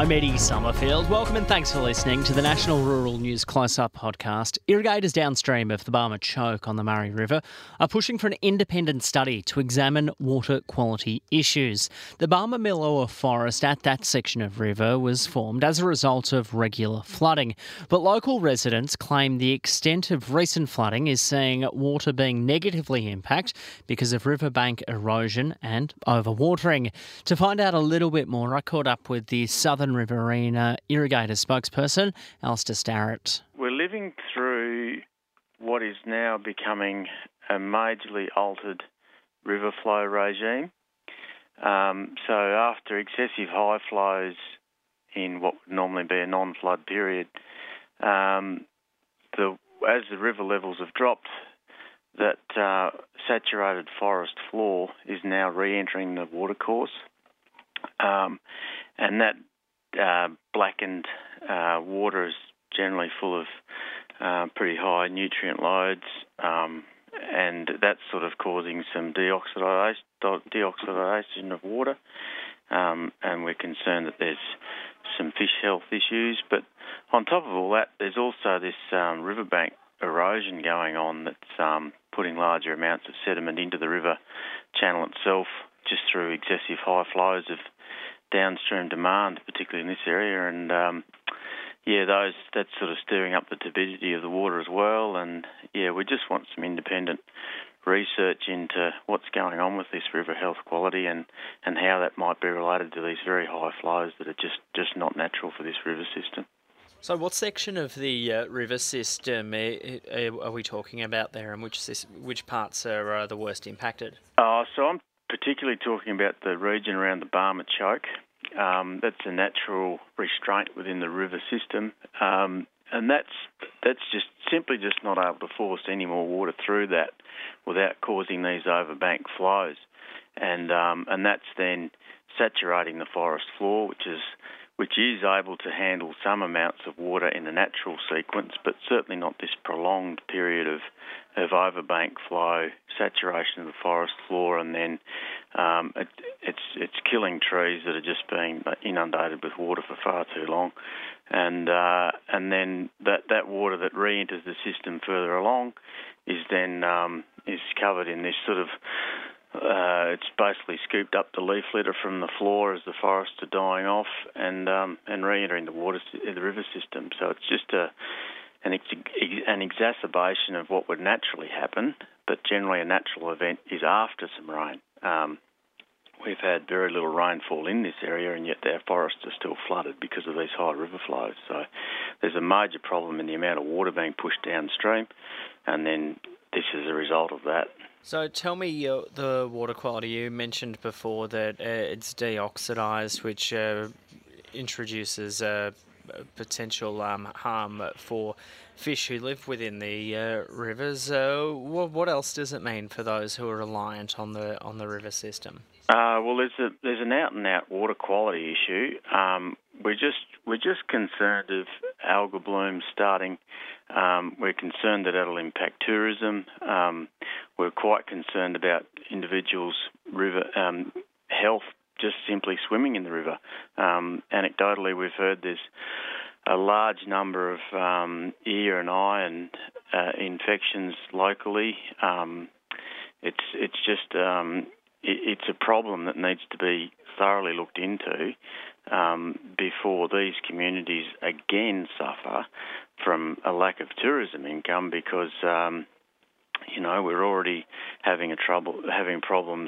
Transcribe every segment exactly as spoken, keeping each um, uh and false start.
I'm Eddie Summerfield. Welcome and thanks for listening to the National Rural News Close-Up podcast. Irrigators downstream of the Barmah Choke on the Murray River are pushing for an independent study to examine water quality issues. The Barmah Millowa Forest at that section of river was formed as a result of regular flooding, but local residents claim the extent of recent flooding is seeing water being negatively impacted because of riverbank erosion and overwatering. To find out a little bit more, I caught up with the Southern Riverina Irrigator spokesperson, Alistair Starrett. We're living through what is now becoming a majorly altered river flow regime. Um, so after excessive high flows in what would normally be a non-flood period, um, the, as the river levels have dropped, that uh, saturated forest floor is now re-entering the watercourse. Um, and that Uh, blackened uh, water is generally full of uh, pretty high nutrient loads, um, and that's sort of causing some deoxidation, deoxidation of water, um, and we're concerned that there's some fish health issues. But on top of all that, there's also this um, riverbank erosion going on that's um, putting larger amounts of sediment into the river channel itself just through excessive high flows of downstream demand, particularly in this area, and um, yeah, those that's sort of stirring up the turbidity of the water as well. And yeah, we just want some independent research into what's going on with this river health quality and, and how that might be related to these very high flows that are just, just not natural for this river system. So what section of the uh, river system are, are we talking about there, and which which parts are uh, the worst impacted? Uh, so I'm particularly talking about the region around the Barmah Choke. Um, that's a natural restraint within the river system, um, and that's that's just simply just not able to force any more water through that without causing these overbank flows, and um, and that's then saturating the forest floor, which is which is able to handle some amounts of water in a natural sequence, but certainly not this prolonged period of, of overbank flow, saturation of the forest floor, and then um, it, it's it's killing trees that are just being inundated with water for far too long, and uh, and then that, that water that re-enters the system further along is then um, is covered in this sort of Uh, it's basically scooped up the leaf litter from the floor as the forests are dying off and um, and re-entering the water, the river system. So it's just a an, ex- an exacerbation of what would naturally happen, but generally a natural event is after some rain. Um, we've had very little rainfall in this area, and yet our forests are still flooded because of these high river flows. So there's a major problem in the amount of water being pushed downstream, and then this is a result of that. So tell me uh, the water quality. You mentioned before that uh, it's deoxidised, which uh, introduces uh, potential um, harm for fish who live within the uh, rivers. Uh, what, what else does it mean for those who are reliant on the on the river system? Uh, well, there's a there's an out and out water quality issue. Um, we're just we're just concerned of algal blooms starting. Um, we're concerned that that'll impact tourism. Um, we're quite concerned about individuals' river um, health, just simply swimming in the river. Um, anecdotally, we've heard there's a large number of um, ear and eye and uh, infections locally. Um, it's it's just um, it, it's a problem that needs to be thoroughly looked into um, before these communities again suffer from a lack of tourism income, because um, you know we're already having a trouble having problems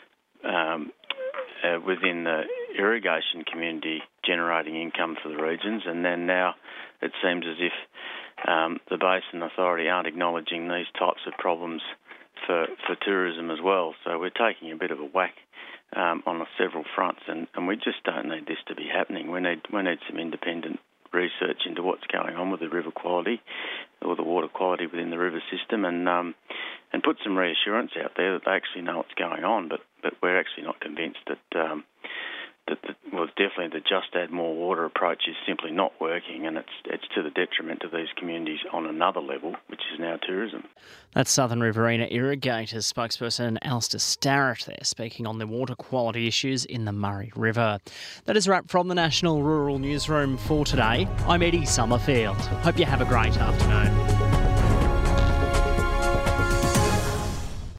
um, uh, within the irrigation community generating income for the regions, and then now it seems as if um, the Basin Authority aren't acknowledging these types of problems for, for tourism as well. So we're taking a bit of a whack um, on several fronts, and, and we just don't need this to be happening. We need we need some independent research into what's going on with the river quality or the water quality within the river system, and um, and put some reassurance out there that they actually know what's going on. But but we're actually not convinced that um, that the, well, definitely the just add more water approach is simply not working, and it's it's to the detriment of these communities on another level, which is now tourism. That's Southern Riverina Irrigators spokesperson Alistair Starrett there, speaking on the water quality issues in the Murray River. That is a wrap from the National Rural Newsroom for today. I'm Eddie Summerfield. Hope you have a great afternoon.